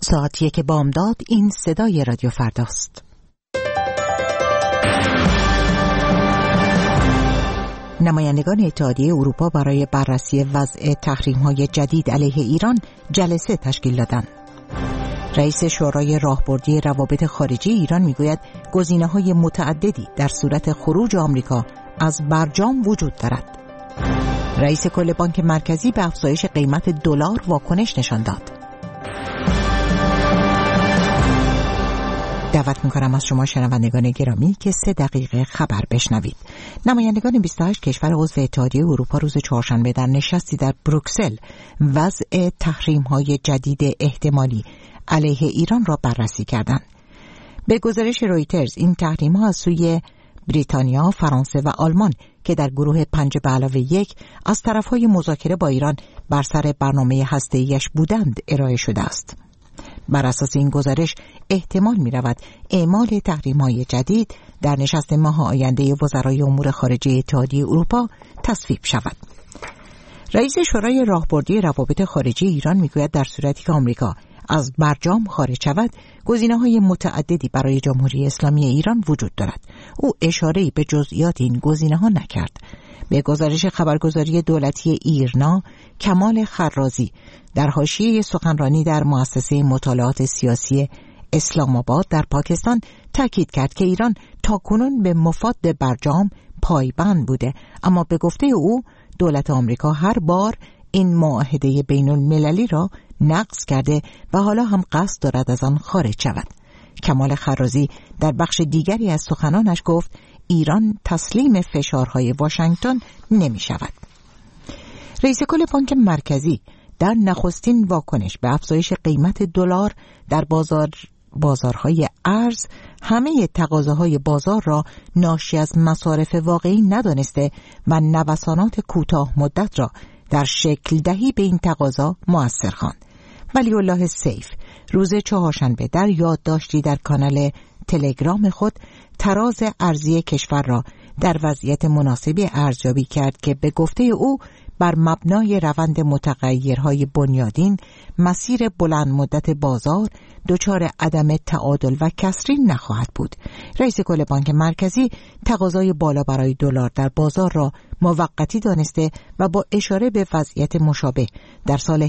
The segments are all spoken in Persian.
ساعت 1 بامداد. این صدای رادیو فرداست. نمایندگان اتحادیه اروپا برای بررسی وضع تحریم‌های جدید علیه ایران جلسه تشکیل دادند. رئیس شورای راهبردی روابط خارجی ایران میگوید گزینه‌های متعددی در صورت خروج آمریکا از برجام وجود دارد. رئیس کل بانک مرکزی به افزایش قیمت دلار واکنش نشان داد. دعوت می‌کنم از شما شنوندگان گرامی که 3 دقیقه خبر بشنوید. نمایندگان 28 کشور عضو اتحادیه اروپا روز چهارشنبه در نشستی در بروکسل وضع تحریم‌های جدید احتمالی علیه ایران را بررسی کردند. به گزارش رویترز این تحریم‌ها از سوی بریتانیا، فرانسه و آلمان که در گروه 5+1 از طرف‌های مذاکره با ایران بر سر برنامه هسته‌ایش بودند ارائه شده است. بر اساس این گزارش احتمال می‌رود اعمال تحریم‌های جدید در نشست ماه آینده وزرای امور خارجه اتحادیه اروپا تصویب شود. رئیس شورای راهبردی روابط خارجی ایران میگوید در صورتی که آمریکا از برجام خارج شود، گزینه‌های متعددی برای جمهوری اسلامی ایران وجود دارد. او اشاره‌ای به جزئیات این گزینه‌ها نکرد. به گزارش خبرگزاری دولتی ایرنا، کمال خرازی در حاشیه سخنرانی در مؤسسه مطالعات سیاسی اسلام آباد در پاکستان تاکید کرد که ایران تاکنون به مفاد برجام پایبند بوده، اما به گفته او دولت آمریکا هر بار این معاهده بین المللی را نقض کرده و حالا هم قصد دارد از آن خارج شود. کمال خرازی در بخش دیگری از سخنانش گفت ایران تسلیم فشارهای واشنگتن نمی شود. رئیس کل بانک مرکزی در نخستین واکنش به افزایش قیمت دلار در بازارهای ارز همه تقاضاهای بازار را ناشی از مصارف واقعی ندانسته و نوسانات کوتاه مدت را در شکل دهی به این تقاضا مؤثر خواند. ولی الله سیف روز چهارشنبه در یادداشتی در کانال تلگرام خود تراز ارزی کشور را در وضعیت مناسبی ارزیابی کرد که به گفته او بر مبنای روند متغیرهای بنیادین مسیر بلند مدت بازار دچار عدم تعادل و کسری نخواهد بود. رئیس کل بانک مرکزی تقاضای بالا برای دلار در بازار را موقتی دانسته و با اشاره به وضعیت مشابه در سال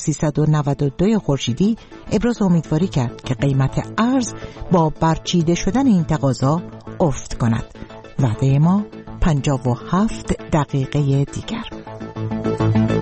1392 خورشیدی ابراز امیدواری کرد که قیمت ارز با برچیده شدن این تقاضا افت کند. وعده ما 57 دقیقه دیگر.